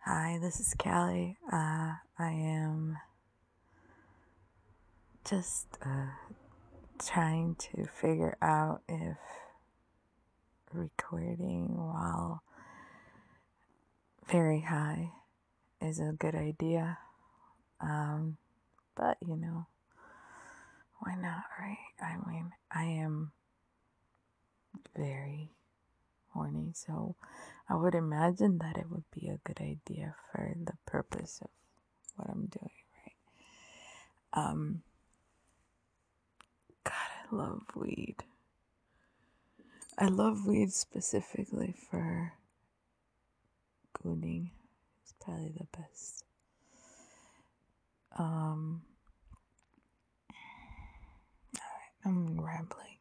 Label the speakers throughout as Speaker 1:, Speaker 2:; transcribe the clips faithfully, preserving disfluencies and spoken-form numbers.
Speaker 1: Hi, this is Callie. Uh, I am just uh, trying to figure out if recording while very high is a good idea. Um, but, you know, why not, right? I mean, I am very horny, so I would imagine that it would be a good idea for the purpose of what I'm doing, right? Um, God, I love weed. I love weed specifically for gooning. It's probably the best. Um, I'm rambling.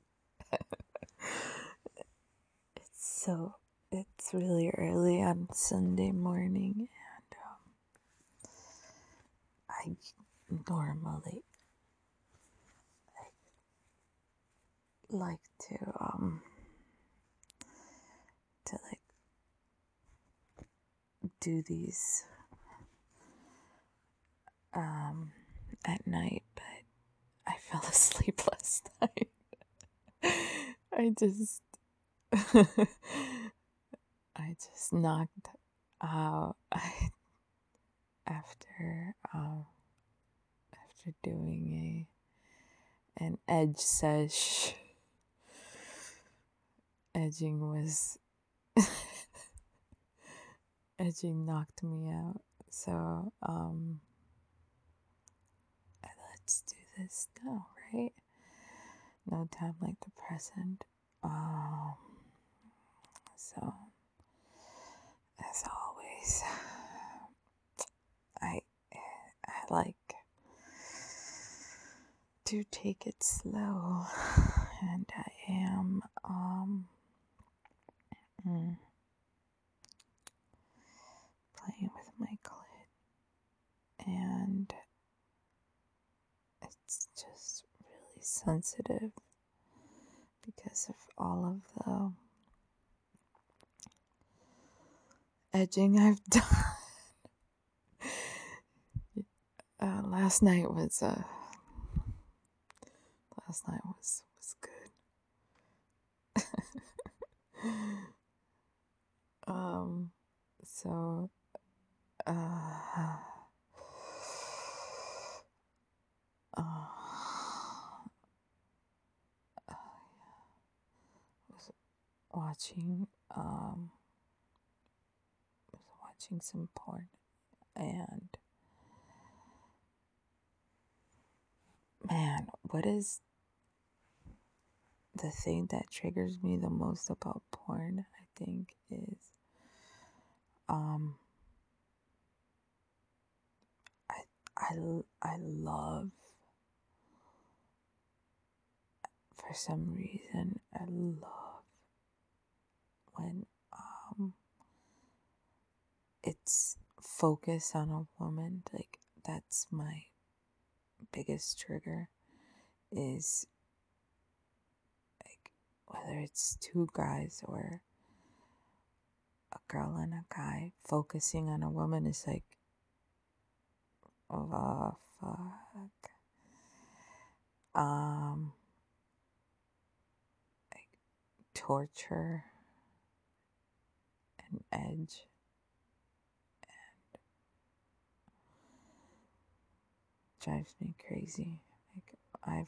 Speaker 1: It's so, it's really early on Sunday morning, and um, I normally like to um to like do these um at night, but I fell asleep last night. I just I just knocked out I, after um after doing a an edge sesh. Edging was edging knocked me out. So um let's do this now, right? No time like the present. Um so as always, I I like to take it slow, and I am um mm, playing with my clit, and it's just really sensitive because of all of the edging I've done. uh, last night was uh last night was was good. um so uh uh was watching um was watching some porn, and man, what is the thing that triggers me the most about porn, I think, is um I I I love, for some reason, I love when um it's focused on a woman. Like, that's my biggest trigger, is like whether it's two guys or a girl and a guy focusing on a woman is like, oh fuck. Um like torture and edge drives me crazy. Like, I've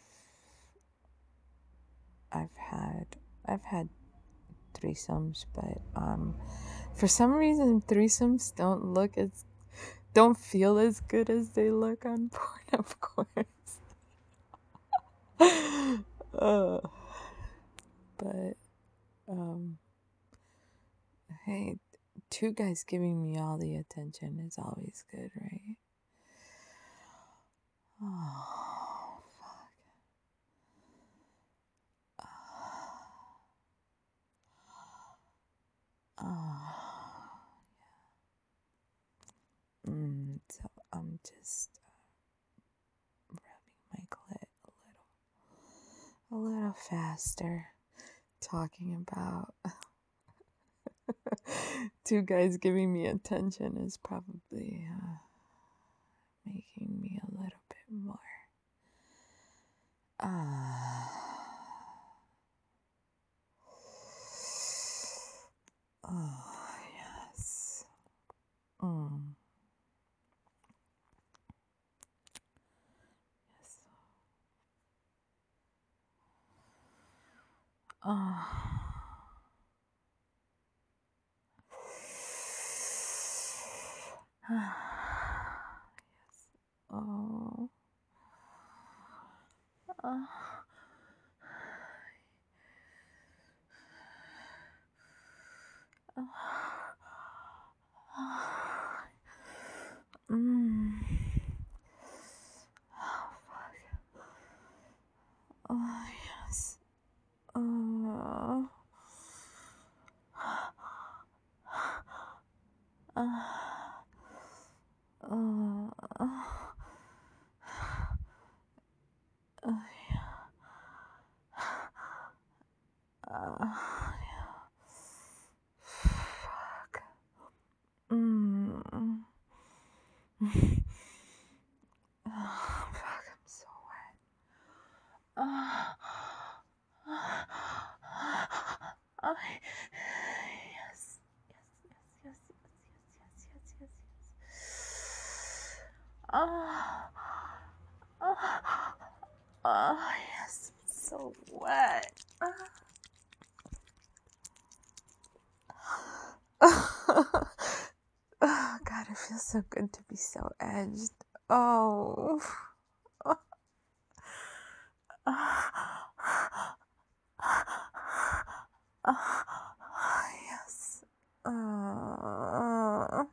Speaker 1: I've had I've had threesomes, but um for some reason threesomes don't look as don't feel as good as they look on porn, of course. uh, but um hey, two guys giving me all the attention is always good, right? Oh, fuck. Oh. Mm, so I'm just uh, rubbing my clit a little, a little faster, talking about two guys giving me attention is probably uh, making me a little bit more. Ah. Oh, yes. Mm. Yes. Oh. Yes. Oh. Oh. Mm. Oh, fuck. Oh, yes. Oh. Uh, uh, uh, uh, fuck. Mm. Oh, fuck, I'm so wet. Oh, oh, yes, yes, yes, yes, yes, yes, yes, yes, yes. Oh, oh, oh, yes, I'm so wet. Oh, God, it feels so good to be so edged. Oh. Oh, yes. Uh,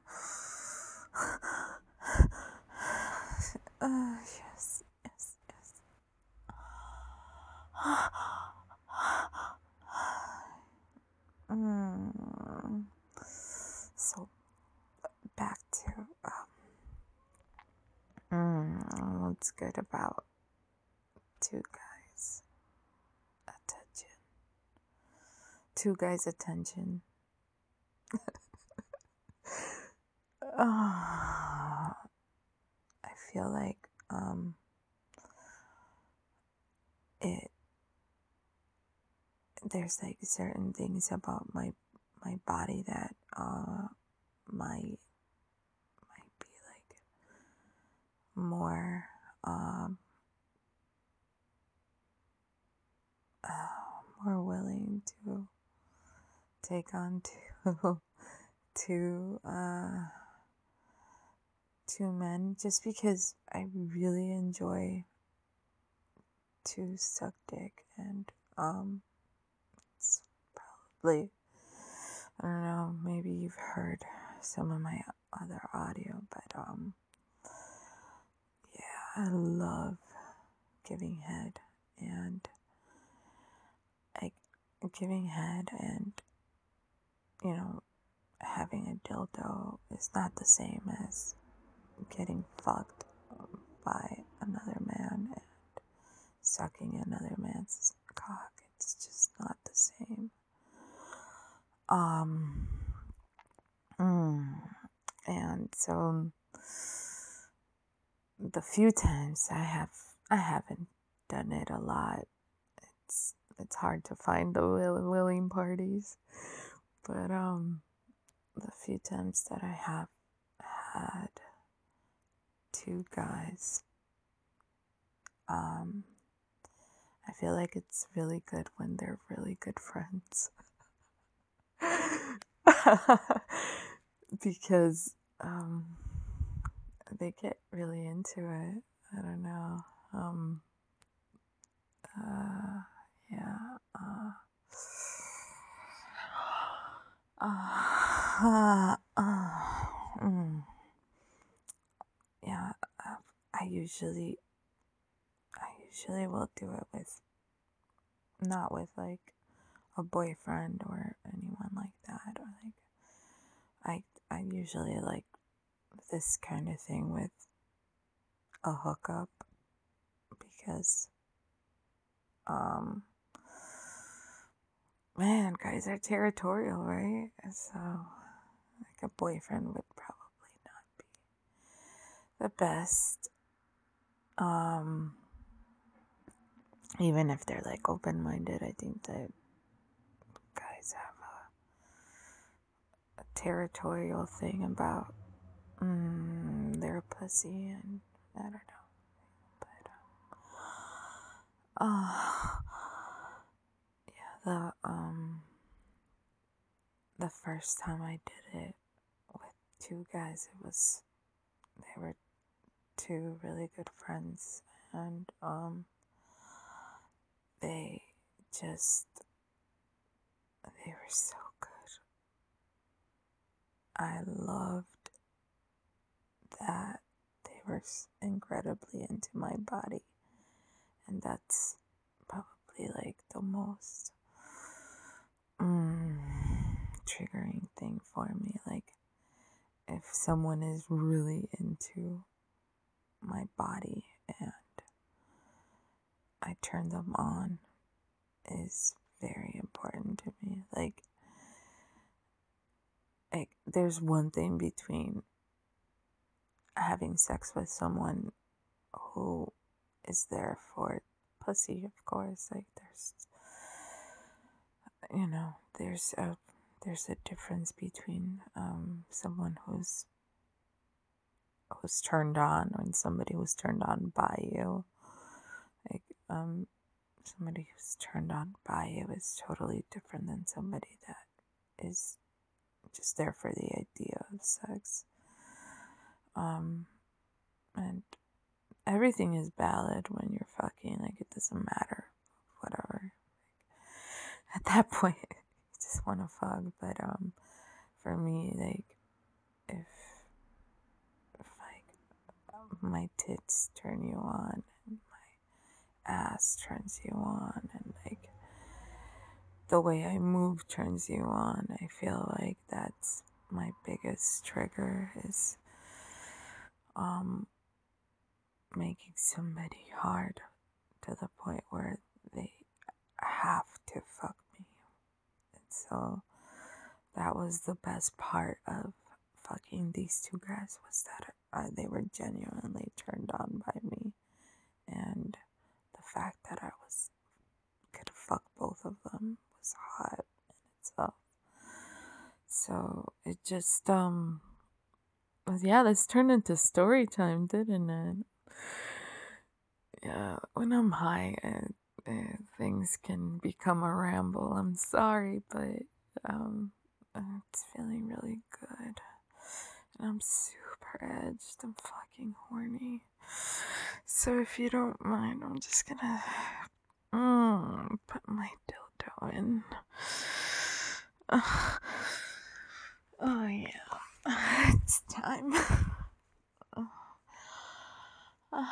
Speaker 1: uh, yes, yes, yes. Mm. So back to um, mm, what's good about two guys' attention. Two guys' attention. uh, I feel like um, it. There's like certain things about my my body that uh might might be like more um uh, more willing to take on to to uh two men, just because I really enjoy to suck dick, and um it's probably, I don't know, maybe you've heard some of my other audio, but um yeah, I love giving head, and like giving head and, you know, having a dildo is not the same as getting fucked by another man and sucking another man's cock. It's just not the same. Um, mm, and so the few times I have, I haven't done it a lot. It's it's hard to find the will, willing parties, but um, the few times that I have had two guys, um, I feel like it's really good when they're really good friends. Because um, they get really into it. I don't know. Um, uh, yeah. Uh, uh, uh, mm, yeah. Uh, I usually, I usually will do it with, not with like a boyfriend or anyone like that, or like, I, I usually like this kind of thing with a hookup, because um man, guys are territorial, right? So like a boyfriend would probably not be the best. Um, even if they're like open-minded, I think that guys have a, a territorial thing about mm, their pussy, and I don't know, but uh, yeah, the um, the first time I did it with two guys, it was they were two really good friends, and um, they just they were so good. I loved that they were incredibly into my body, and that's probably like the most mm, triggering thing for me. Like, if someone is really into my body and I turn them on, is very important to me. Like, like there's one thing between having sex with someone who is there for pussy, of course. Like, there's, you know, there's a there's a difference between um someone who's who's turned on and somebody who's turned on by you. Like, um somebody who's turned on by you is totally different than somebody that is just there for the idea of sex. Um, and everything is valid when you're fucking. Like, it doesn't matter, whatever. At that point, you just want to fuck. But um, for me, like, if if like my tits turn you on and my ass turns you on and like the way I move turns you on, I feel like that's my biggest trigger, is um making somebody hard to the point where they have to fuck me. And so that was the best part of fucking these two guys, was that uh, they were genuinely turned on by me, and the fact that I was could fuck both of them was hot in itself. So it just um yeah, this turned into story time, didn't it? Yeah, when I'm high, uh, uh, things can become a ramble. I'm sorry, but um, uh, it's feeling really good, and I'm super edged. I'm fucking horny. So if you don't mind, I'm just gonna mm, put my dildo in. Uh, oh yeah, it's time. Uh,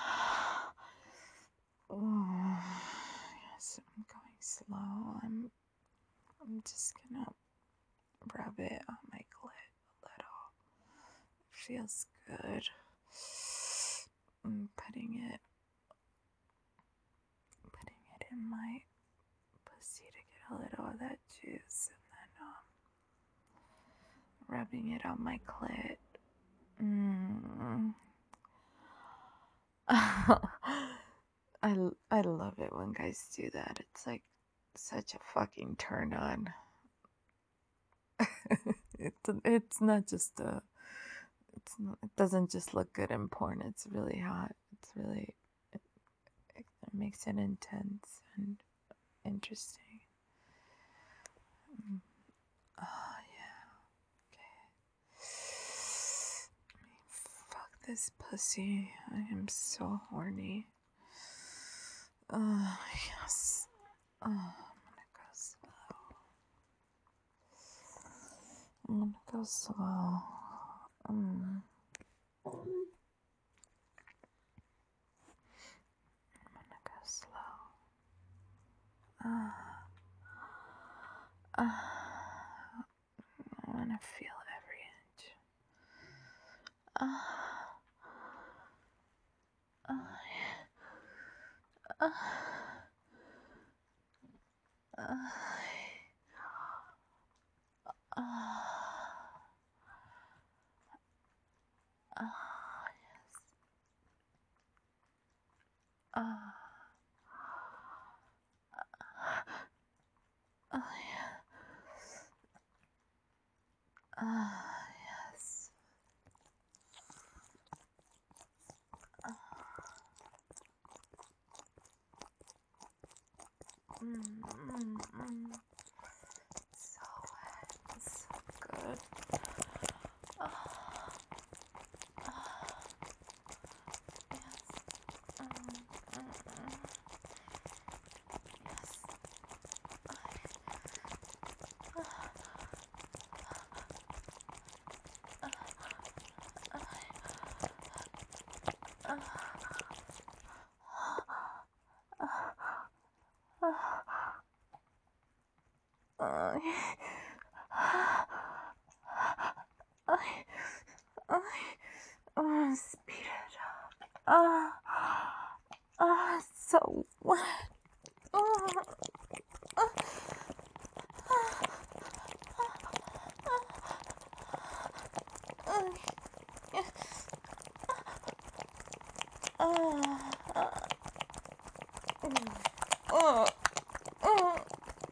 Speaker 1: oh, yes, I'm going slow. I'm I'm just gonna rub it on my clit a little. It feels good. I'm putting it putting it in my pussy to get a little of that juice, and then um rubbing it on my clit. Mm. I, I love it when guys do that. It's like such a fucking turn on. it, it's not just a, it's not, it doesn't just look good in porn. It's really hot. It's really, it, it makes it intense and interesting. Mm. Oh yeah. Okay. Let me fuck this pussy. I am so horny. Oh yes. Oh, I'm gonna go slow. I'm gonna go slow. Mm. I'm gonna go slow. Ah. Ah. I wanna feel every inch. Ah. Ah. Ah. Ah. Ah. Ah, yes. Ah. Ah, yeah. Ah, yes. Mm, mm, mm. So wet. So good. Ah, ah, yes. Mm, mm, mm. Yes. I, I, I, oh, speed it up. Ah, ah, it's so wet. Ah, ah, ah, ah, ah, ah.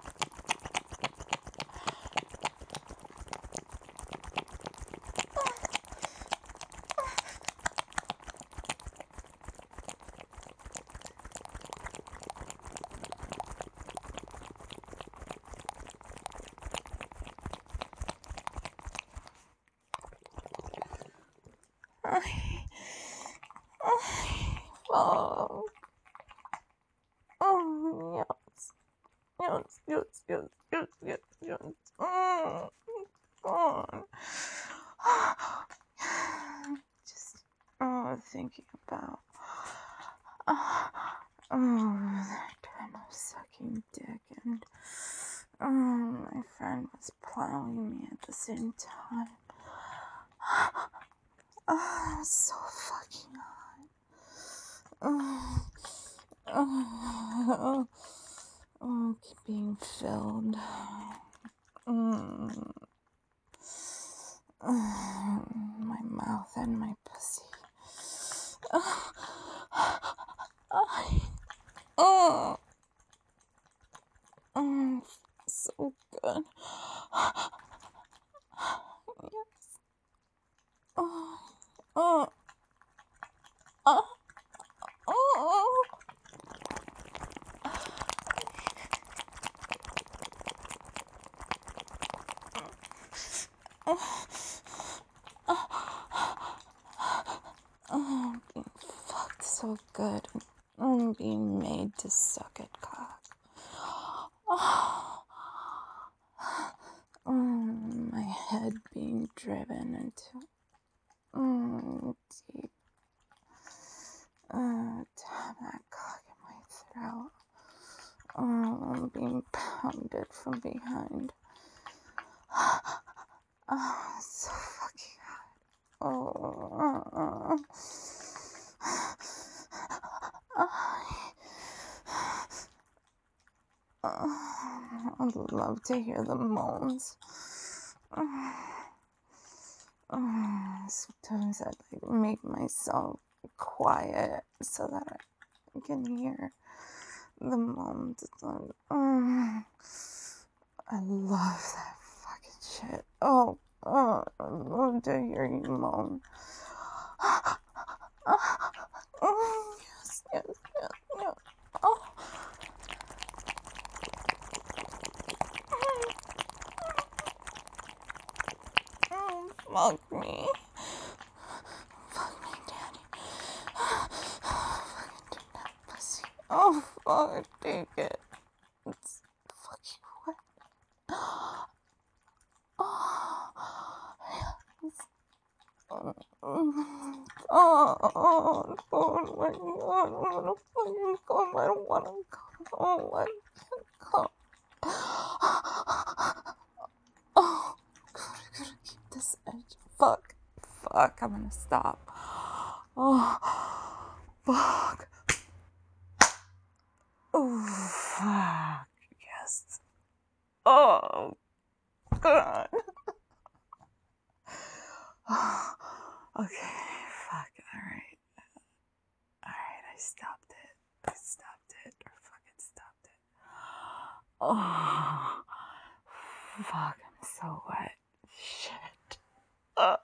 Speaker 1: I, I, oh, oh, yes, yes, yes, yes, yes, yes, yes. Mm, God. Just, oh, thinking about, oh, oh, that time I was sucking dick and, oh, my friend was plowing me at the same time. Oh, so fucking hot. Oh, oh, oh, keep being filled. Mm. Oh, my mouth and my pussy. Oh, oh, oh, oh, so good. Yes. Oh, oh, oh, oh. Oh, being fucked so good. Mm, being made to suck at cock. Oh, mm, my head being driven into mm, deep. Uh, to have that cock in my throat. Oh, being pounded from behind. Oh, so fucking hot. Oh, oh, I'd love to hear the moans. Oh, sometimes I'd like make myself quiet so that I can hear the moans. It's like, oh, I love that fucking shit. Oh, oh, I love to hear you moan. Oh, yes, yes, yes, yes. Oh. Oh, fuck me. Fuck me, daddy. Fucking do that pussy. Oh, fuck, take it. It's fucking wet. Oh, yes. Oh, oh, oh, oh my god, I wanna fucking come, I don't wanna come, oh, I can't come. Oh, God, I gotta keep this edge. Fuck, fuck, I'm gonna stop. Oh, fuck. Oh, fuck, yes. Oh, God. Okay. Oh, fuck, I'm so wet. Shit. Uh.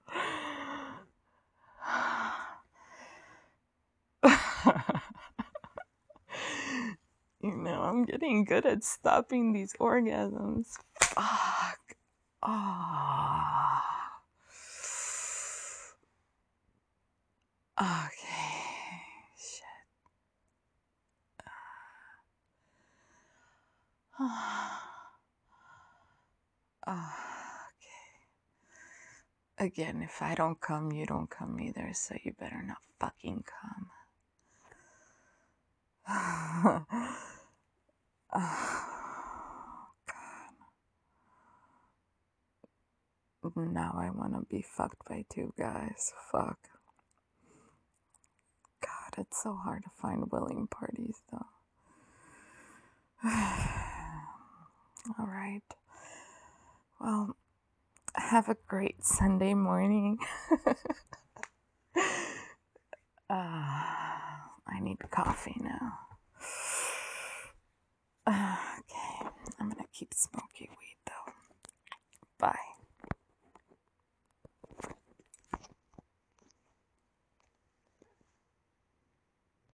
Speaker 1: You know, I'm getting good at stopping these orgasms. Fuck. Oh. Okay. Shit. Okay. Again, if I don't come, you don't come either, so you better not fucking come. Oh, God. Now I want to be fucked by two guys. Fuck. God, it's so hard to find willing parties, though. All right. Well, have a great Sunday morning. uh, I need coffee now. Uh, okay, I'm gonna keep smoking weed though. Bye.